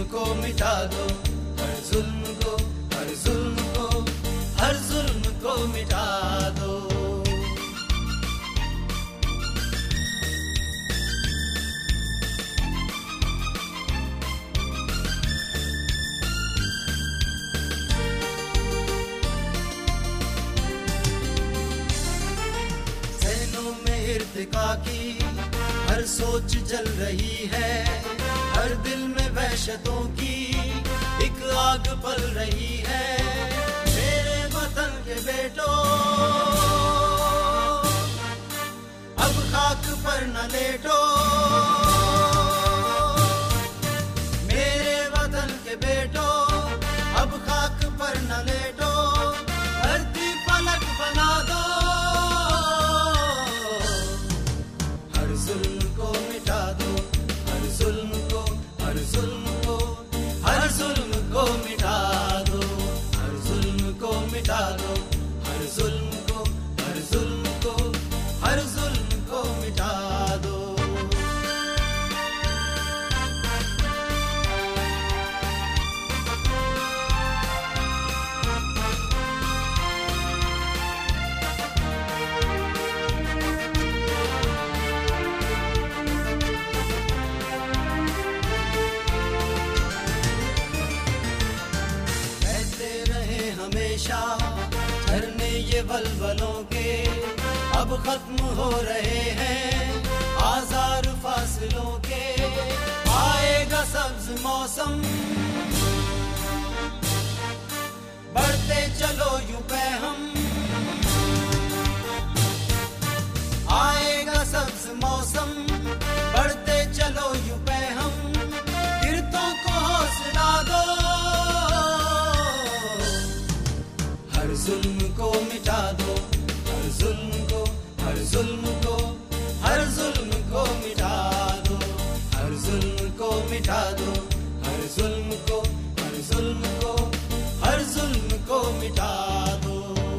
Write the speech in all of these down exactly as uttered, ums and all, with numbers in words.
जुल्म को मिटा दो, हर जुल्म को, हर जुल्म को, हर जुल्म को मिटा दो। ज़हनों में इर्तिका की हर सोच जल रही है, हर दिल में वहशतों की एक आग पल रही है। मेरे वतन के बेटों, अब खाक पर न लेटो, मेरे वतन के बेटों, अब खाक पर न लेटो, धरती पलक बना दो, हर जुल्म को मिटा दो, हर जुल्म को, हर जुल्म को, हर जुल्म को मिटा दो, हर जुल्म को मिटा दो, हर जुल्म को, हर जुल्म को, हर जुल्म को मिटा दो। झरने ये वलवलों के अब खत्म हो रहे हैं, आज़ार फासलों के आएगा सब्ज मौसम, बढ़ते चलो यूं पे हम, आएगा सब्ज मौसम, बढ़ते चलो यूं पे हम, गिरतों को हौसला दो, हर जुल्म को मिटा दो, हर जुल्म को, हर जुल्म को, हर जुल्म को मिटा दो, हर जुल्म को मिटा दो, हर जुल्म को, हर जुल्म को, हर जुल्म को मिटा दो।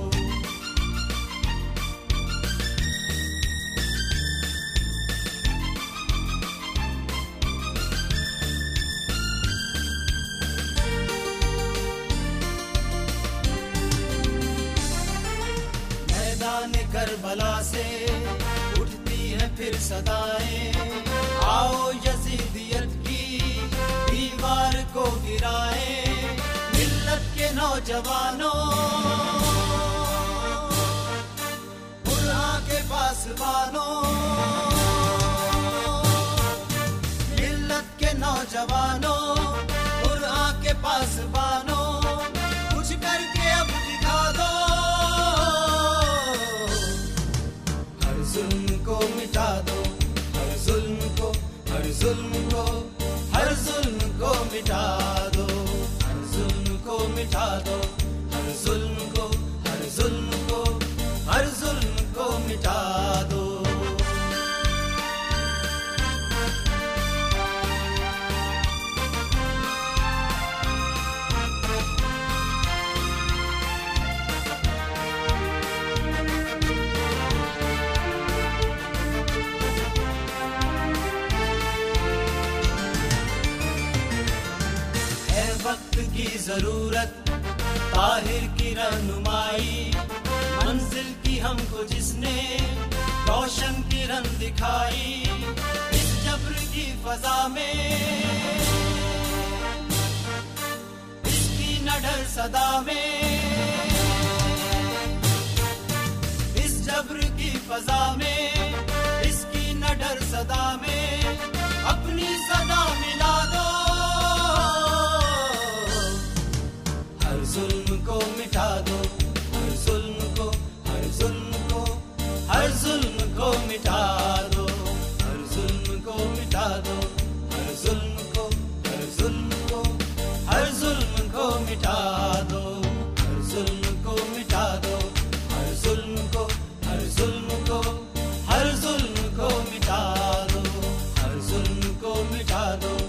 करबला से उठती है फिर सदाएं, आओ यजीदियत की दीवार को गिराएं, मिल्लत के नौजवानों, कुरान के पासबानों, मिल्लत के नौजवानों, कुरान के पासबानों, कुछ करके अब दिखा दो, जुल्म को मिटा दो, हर जुल्म को, हर जुल्म को, हर जुल्म को मिटा दो, हर जुल्म को मिटा दो, हर जुल्म को, हर जुल्म को, हर जुल्म को मिटा दो। वक्त की जरूरत ताहिर की रहनुमाई, मंजिल की हमको जिसने रोशन किरण दिखाई, इस जब्र की फजा में इसकी न डर सदा में, इस जब्र की फजा में इसकी न डर सदा में, अपनी सदा मिला दो, हर जुल्म को मिटा दो, हर जुल्म को, हर जुल्म को, हर जुल्म को मिटा दो, हर जुल्म को मिटा दो, हर जुल्म को, हर जुल्म को, हर जुल्म को मिटा दो, हर जुल्म को मिटा दो, हर जुल्म को, हर जुल्म को, हर जुल्म को मिटा दो, हर जुल्म को मिटा दो।